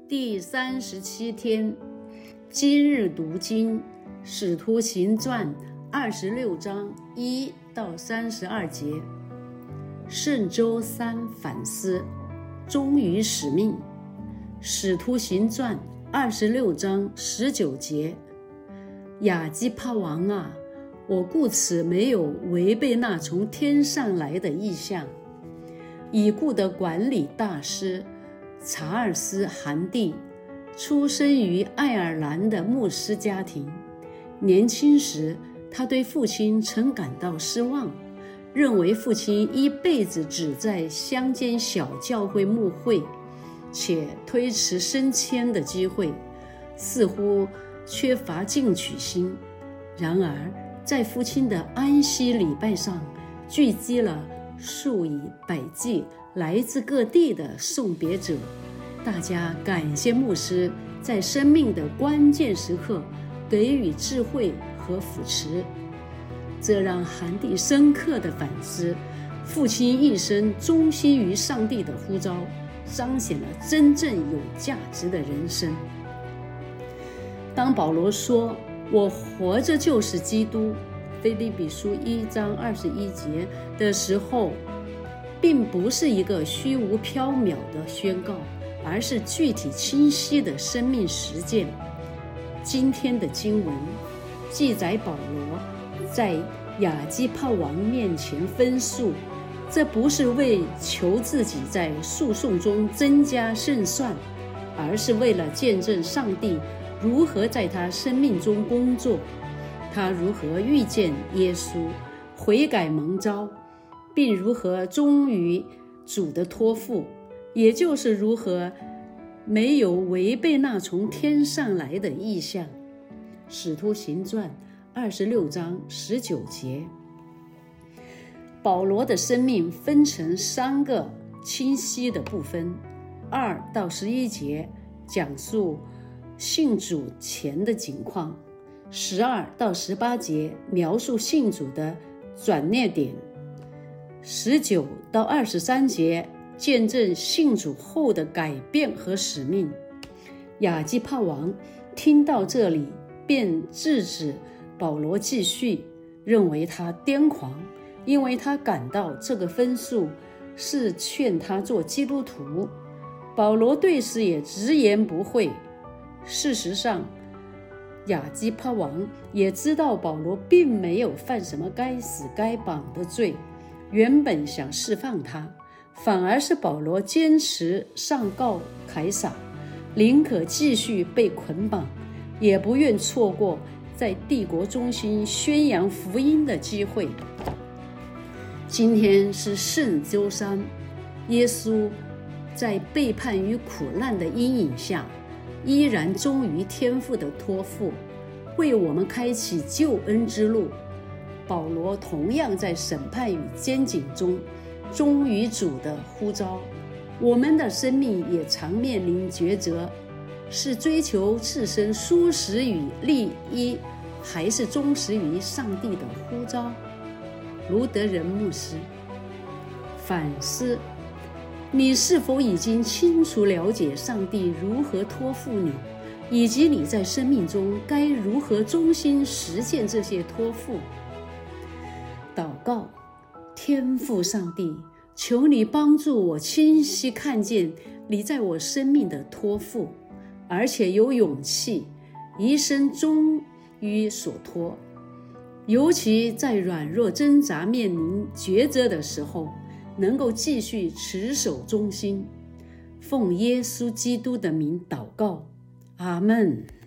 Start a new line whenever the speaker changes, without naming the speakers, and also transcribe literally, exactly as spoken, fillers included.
第三十七天，今日读经，使徒行传二十六章一到三十二节。圣周三反思，忠于使命。使徒行传二十六章十九节，亚基帕王啊，我故此没有违背那从天上来的意象。已故的管理大师查尔斯·韩蒂出生于爱尔兰的牧师家庭。年轻时，他对父亲曾感到失望，认为父亲一辈子只在乡间小教会牧会，且推迟升迁的机会，似乎缺乏进取心。然而，在父亲的安息礼拜上，聚集了数以百计来自各地的送别者，大家感谢牧师在生命的关键时刻给予智慧和扶持。这让韩蒂深刻地反思，父亲一生忠心于上帝的呼召，彰显了真正有价值的人生。当保罗说我活着就是基督，腓立比书一章二十一节的时候，并不是一个虚无缥缈的宣告，而是具体清晰的生命实践。今天的经文记载保罗在亚基帕王面前分诉，这不是为求自己在诉讼中增加胜算，而是为了见证上帝如何在他生命中工作，他如何遇见耶稣，悔改蒙召，并如何忠于主的托付，也就是如何没有违背那从天上来的意象。使徒行传二十六章十九节，保罗的生命分成三个清晰的部分。二到十一节讲述信主前的景况，十二到十八节描述信主的转捩点，十九到二十三节见证信主后的改变和使命。亚基帕王听到这里，便制止保罗继续，认为他癫狂，因为他感到这个分数是劝他做基督徒。保罗对此也直言不讳。事实上，亚基帕王也知道保罗并没有犯什么该死该绑的罪，原本想释放他，反而是保罗坚持上告凯撒，宁可继续被捆绑，也不愿错过在帝国中心宣扬福音的机会。今天是圣周三，耶稣在背叛与苦难的阴影下，依然忠于天父的托付，为我们开启救恩之路。保罗同样在审判与监禁中忠于主的呼召。我们的生命也常面临抉择，是追求自身舒适与利益，还是忠实于上帝的呼召？卢德仁牧师反思，你是否已经清楚了解上帝如何托付你，以及你在生命中该如何忠心实践这些托付？祷告，天父上帝，求你帮助我清晰看见你在我生命的托付，而且有勇气一生忠于所托，尤其在软弱挣扎面临抉择的时候，能够继续持守忠心。奉耶稣基督的名祷告，阿们。